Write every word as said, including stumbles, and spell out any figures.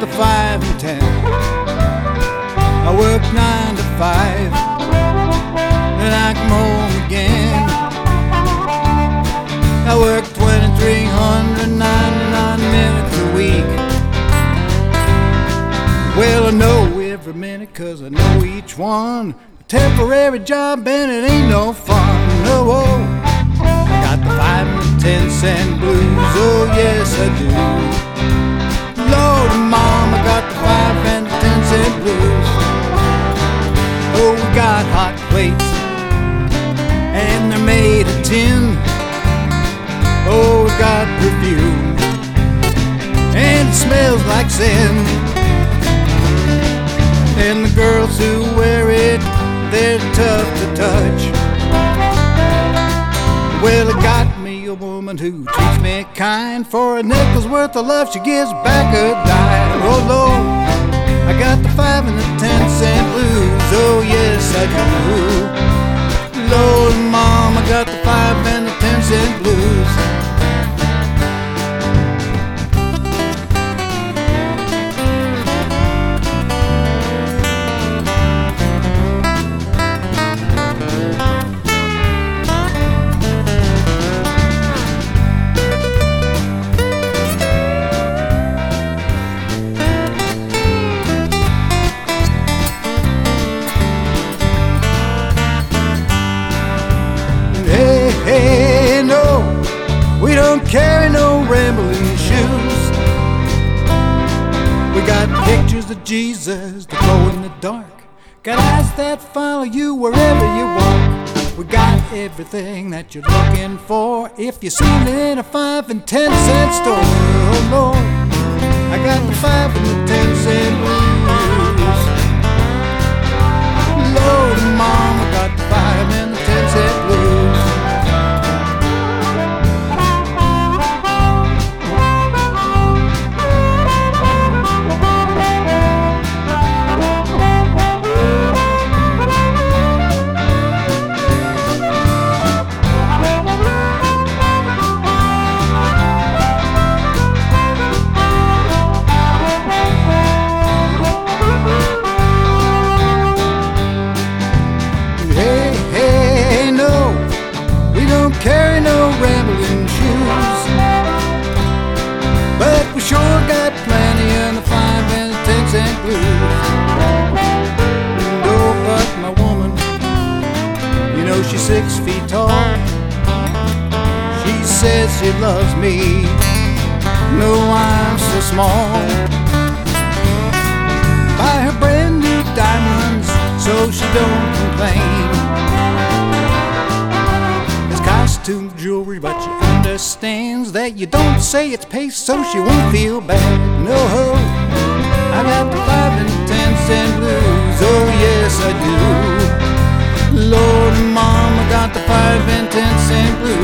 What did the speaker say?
the five and ten. I work nine to five, then I come home again. I work twenty-three hundred ninety-nine minutes a week. Well, I know every minute 'cause I know each one. A temporary job and it ain't no fun. No, oh, I got the five and the ten cent blues. Oh yes, I do. Lord and Mom, I got the five and the ten cent blues. Oh, we got hot plates and they're made of tin. Oh, we got perfume and it smells like sin. And the girls who wear it, they're tough to touch. Well, I got me a woman who treats me kind. For a nickel's worth of love, she gives back a dime. Oh Lord, I got the five and the ten cent blues. Oh yes, I do. Lord, Mom, I got the five and the ten cent blues. Hey, no, we don't carry no rambling shoes. We got pictures of Jesus that glow in the dark. Got eyes that follow you wherever you walk. We got everything that you're looking for if you've seen it in a five and ten cent store. Oh Lord, I got the five and the ten cent blues. Lord, Mom, I got the five and the ten cent blues. Carry no rambling shoes, but we sure got plenty in the five and the ten cent blues. And oh, but my woman, you know she's six feet tall. She says she loves me, no, I'm so small. Buy her brand new diamonds so she don't complain. Costume jewelry, but she understands that you don't say it's paste, so she won't feel bad. No, I got the five and ten cent blues. Oh yes, I do. Lord and Mom, I got the five and ten cent blues.